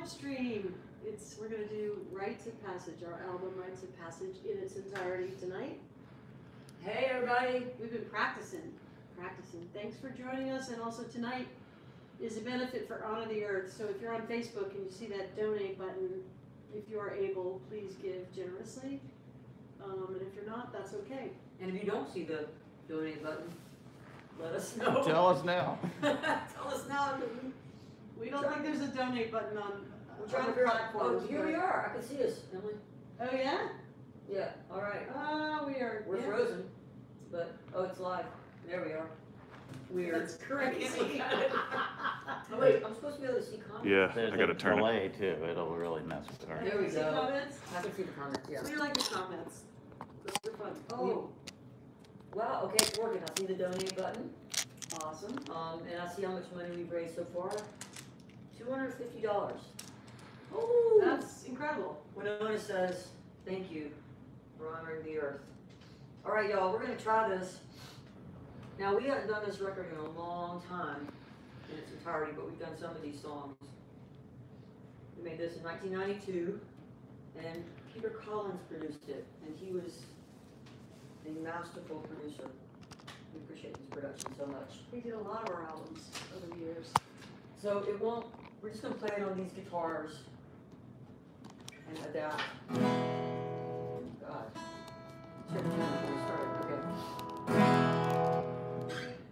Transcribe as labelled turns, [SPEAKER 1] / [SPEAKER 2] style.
[SPEAKER 1] stream. We're gonna do Rites of Passage, our album Rites of Passage in its entirety tonight.
[SPEAKER 2] Hey everybody!
[SPEAKER 1] We've been practicing. Thanks for joining us, and also tonight is a benefit for Honor the Earth. So if you're on Facebook and you see that donate button, if you are able, please give generously. And if you're not, that's okay.
[SPEAKER 2] And if you don't see the donate button, let us know.
[SPEAKER 3] Tell us now.
[SPEAKER 2] Tell us now.
[SPEAKER 1] We don't think there's a donate button on
[SPEAKER 2] We're trying to
[SPEAKER 1] other
[SPEAKER 2] figure out.
[SPEAKER 1] platforms.
[SPEAKER 2] Oh, here we are. I can see us, Emily.
[SPEAKER 1] Oh yeah?
[SPEAKER 2] Yeah. All right.
[SPEAKER 1] We are.
[SPEAKER 2] We're frozen, but it's live. There we are. Weird.
[SPEAKER 1] That's crazy.
[SPEAKER 2] Oh wait, I'm supposed to be able to see comments.
[SPEAKER 4] Yeah,
[SPEAKER 3] There's
[SPEAKER 4] I gotta
[SPEAKER 3] a
[SPEAKER 4] turn it.
[SPEAKER 3] delay too. It'll really mess with our.
[SPEAKER 2] There we
[SPEAKER 1] See
[SPEAKER 2] go.
[SPEAKER 1] comments?
[SPEAKER 2] I can see the comments. Yeah.
[SPEAKER 1] We like the comments. Those are fun. Oh,
[SPEAKER 2] Wow. Okay, it's working. I see the donate button.
[SPEAKER 1] awesome.
[SPEAKER 2] And I see how much money we've raised so far. $250.
[SPEAKER 1] Oh, that's incredible.
[SPEAKER 2] Winona says, thank you for honoring the earth. All right, y'all, we're going to try this. Now, we haven't done this record in a long time in its entirety, but we've done some of these songs. We made this in 1992, and Peter Collins produced it, and he was a masterful producer. We appreciate his production so much.
[SPEAKER 1] We did a lot of our albums over the years.
[SPEAKER 2] So we're just going to play it on these guitars and adapt. God. Should have before we started. Okay.